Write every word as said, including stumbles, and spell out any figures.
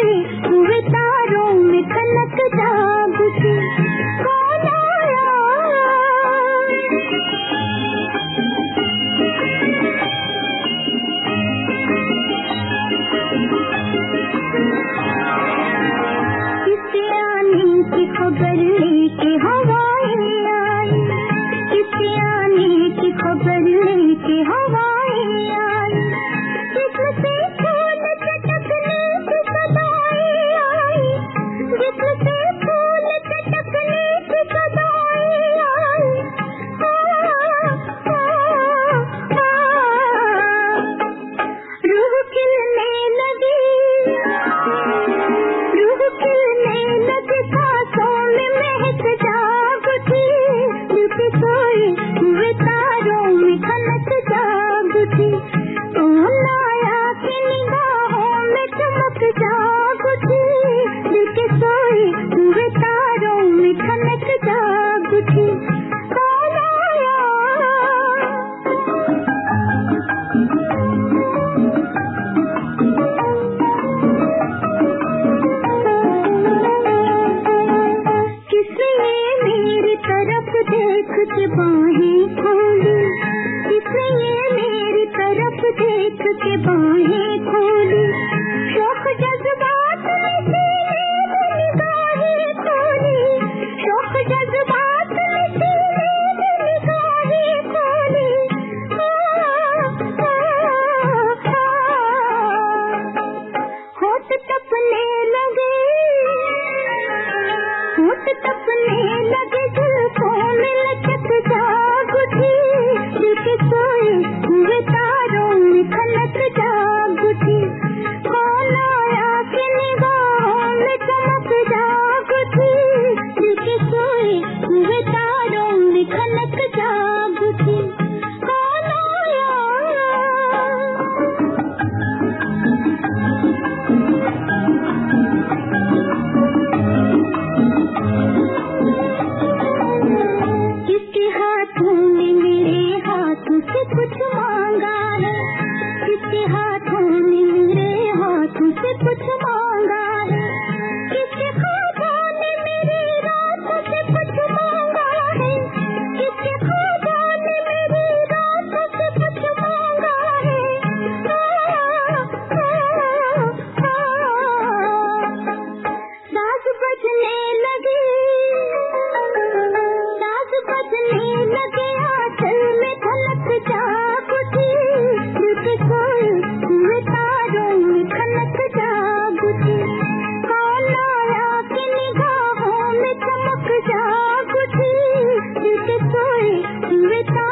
सोए हुए तारों में खनक जाग उठी। कौन आया? किसके आने की खबर लेके हवाएं आई, किसके आने की खबर लेके हवाएं आई, जिससे फूल चटकने की सदाएं आई, जिससे फूल चटकने की सदाएं आई। रूह खिलने लगी, रूह खिलने लगी, सांसों में महक जाग उठी। दिल के सोए हुए तारों में खनक जाग उठी। कौन आया कि निगाहों में चमक जाग उठी। दिल के सोए हुए तारों में खनक जाग उठी। कौन आया? किसने मेरी तरफ देख के बाहें खोली, किसने मेरी तरफ देख के बाहें खोली। शौक जज्बात में सीने में निगाहें खोली, शौक जज्बात में सीने में निगाहें खोली। होठ तपने लगे, होठ तपने लगे, जुल्फों में लचक जाग उठी। दिल के सोए हुए तारों में खनक जाग उठी। कौन आया कि निगाहों में चमक जाग उठी। दिल के सोए हुए तारों में खनक जाग उठी। कौन आया? किसके हाथों में मेरे हाथों से कुछ मांगा है, किसके हाथों में मेरे हाथों से कुछ मांगा है, किसके ख्वाबों ने मेरी रातों से कुछ मांगा है, किसके ख्वाबों ने मेरी रातों से कुछ मांगा है। साज बजने लगी, साज बजने लगे, आंचल में खनक जाग उठी। दिल के सोए हुए तारों में खनक जाग उठी। कौन आया कि निगाहों में चमक जाग उठी। दिल के सोए हुए